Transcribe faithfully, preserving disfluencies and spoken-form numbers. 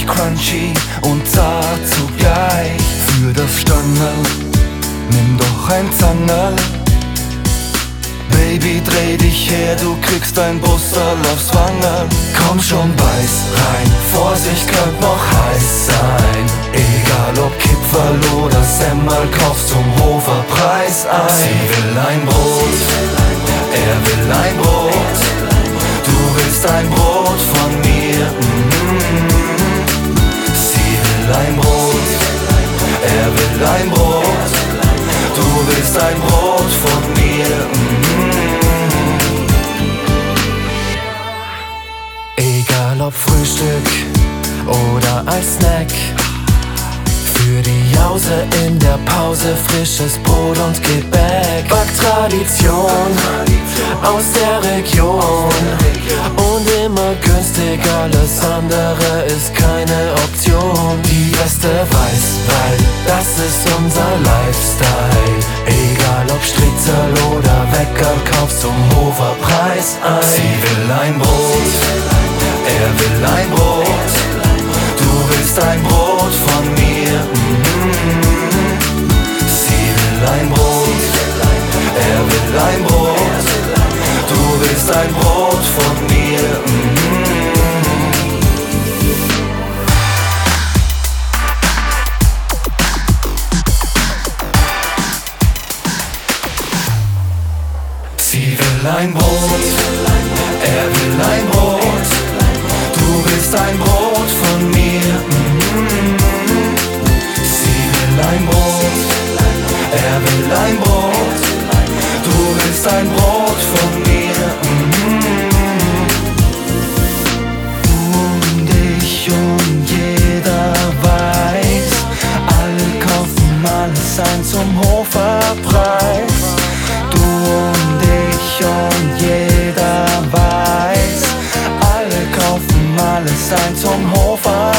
Cremig, crunchy und zart zugleich. Für das Stangerl nimm doch ein Zangerl. Baby, dreh dich her, du kriegst ein Busserl aufs Wangerl. Komm schon, beiß rein, Vorsicht, könnt noch heiß sein. Egal ob Kipferl oder Semmel, kaufst zum Hoferpreis ein. Sie will ein Brot, er will ein Brot. Du willst ein Brot von mir, mm-hmm. Sie will ein Brot, er will ein Brot. Du willst ein Brot von mir, mm-hmm. Egal ob Frühstück oder als Snack, für die Jause in der Pause frisches Brot und Gebäck. Backtradition aus der Region und immer günstig, alles andere ist keine Option. Die beste Weiß, weil das ist unser Lifestyle. Egal ob Striezel oder Wecker, kaufst zum Hoferpreis ein. Sie will ein Brot, er will ein Brot. Du willst ein Brot von mir, mm-hmm. Sie will ein Brot, er will ein Brot. Du willst ein Brot von mir, mm-hmm. Sie will ein Brot, er will ein Brot. Du willst ein Brot von mir, mm-hmm. Sie will ein Brot, er will ein Brot. Du willst ein Brot von mir, mm-hmm. Du und ich und jeder weiß, alle kaufen alles ein zum Hoferpreis. Du und ich und jeder weiß, alle kaufen alles ein zum Hoferpreis.